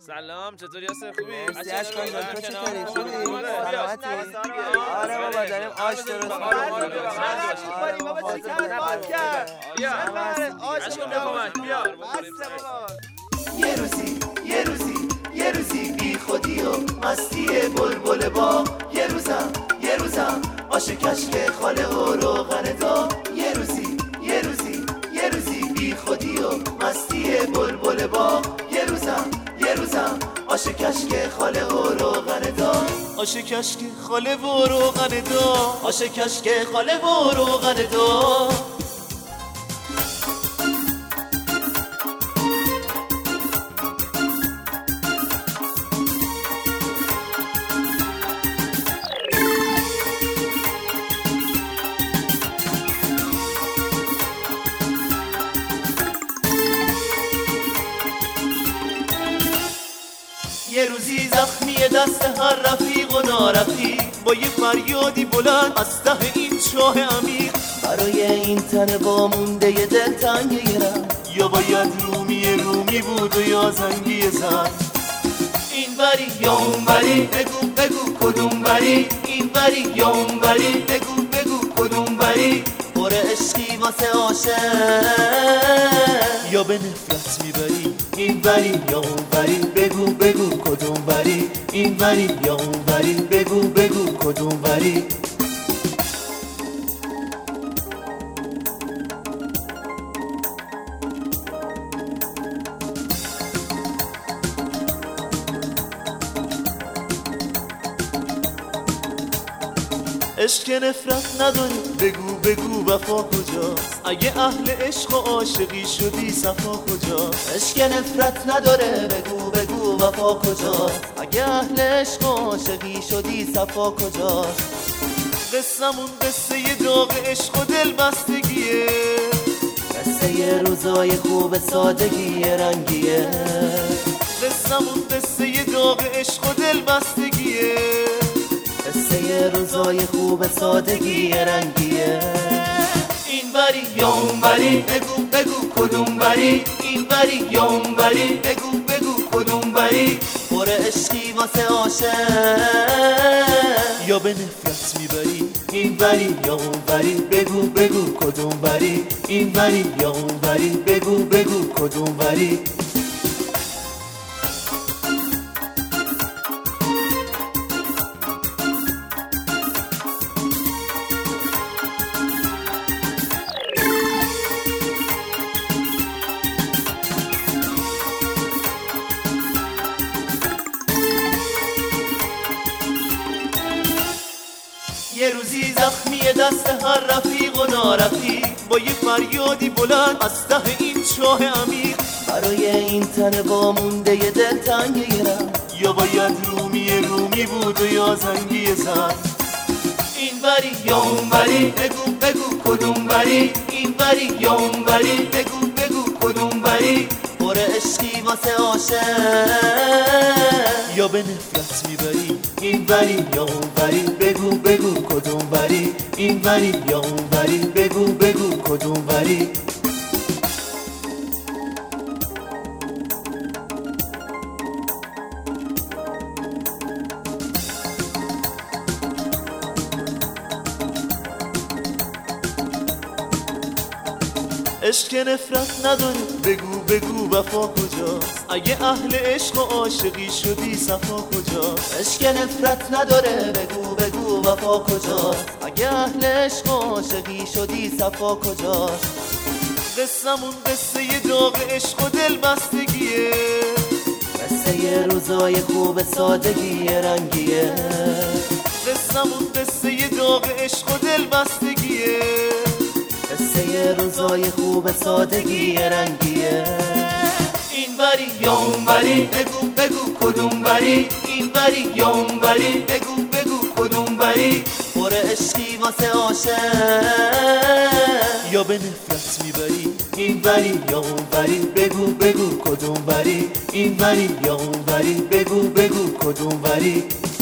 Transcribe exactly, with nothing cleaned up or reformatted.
سلام، چطوری یاسر؟ خوبی؟ مرسی اشکان جان، تو چطوری؟ خوبی؟ سلامتی؟ آره بابا داریم آش درست می‌کنیم. بابا چی کارت کرد؟ بیا آش بابا بیا. یه روزی یه روزی یه روزی بی خودی و مستی بلبل با یه روزم یه روزم آش کشک خاله و روغن دا یه روزی یه روزی یه روزی بی خودی و مستی بلبل با یه روزم یه روزم آش کشک خاله و روغن دا آش کشک خاله و روغن دا آش کشک خاله و روغن دا یه روزی زخمی دست هر رفیق و نارفیق با یه فریادی بلند از ته این چاه عمیق برای این تن با مونده ی دل تنگی رم یا باید رومی رومی بود و یا زنگی زن این بری یا اون بری بگو بگو کدوم بری این بری یا اون بری بگو بگو کدوم بری پر عشقی واسه عاشق یا به نفرت میبری این بری یا اون بری بگو بگو کدوم بری این بری یا اون بری بگو بگو کدوم بری عشق که نفرت نداره بگو بگو وفا کجاست اگه اهل عشق و عاشقی شدی صفا کجاست عشق که نفرت نداره بگو بگو وفا کجاست اگه اهل عشق و عاشقی شدی صفا کجاست قصمون قصه ی داغ عشق و دل بستگیه قصه ی روزای خوب سادگی رنگیه قصمون قصه ی داغ عشق و دل بستگیه قصه ی روزای خوب سادگی رنگیه این بری یا اون بری بگو بگو کدوم بری این بری یا اون بری بگو بگو کدوم بری پر عشقی واسه عاشق یا به نفرت میبری این بری یا اون بری بگو بگو کدوم بری این بری یا اون بری بگو بگو کدوم بری یه روزی زخمی دست هر رفیق و نارفیق با یه فریادی بلند از ته این چاه عمیق برای این تن با مونده ی دل تنگی رم یا باید رومی رومی بود و یا زنگی زن این بری یا اون بری بگو بگو کدوم بری این بری یا اون بری بگو بگو کدوم بری پر عشقی واسه عاشق یا به نفرت میبری این بری یا اون بری بگو بگو کدوم بری این بری یا اون بری بگو بگو کدوم بری عشق که نفرت نداره بگو بگو وفا کجاست اگه اهل عشق و عاشقی شدی صفا کجاست عشق که نفرت نداره بگو بگو وفا کجاست اگه اهل عشق و عاشقی شدی صفا کجاست قصمون قصه ی داغ عشق و دل بستگیه قصه ی روزای خوب سادگی رنگیه قصمون قصه ی داغ عشق و دل بستگیه قصه ی روزای خوب سادگی رنگیه این بری یا اون بری بگو بگو کدوم بری این بری یا اون بری بگو بگو کدوم بری پر عشقی واسه عاشق یا به نفرت میبری این بری یا اون بری بگو بگو کدوم بری این بری یا اون بری بگو بگو کدوم بری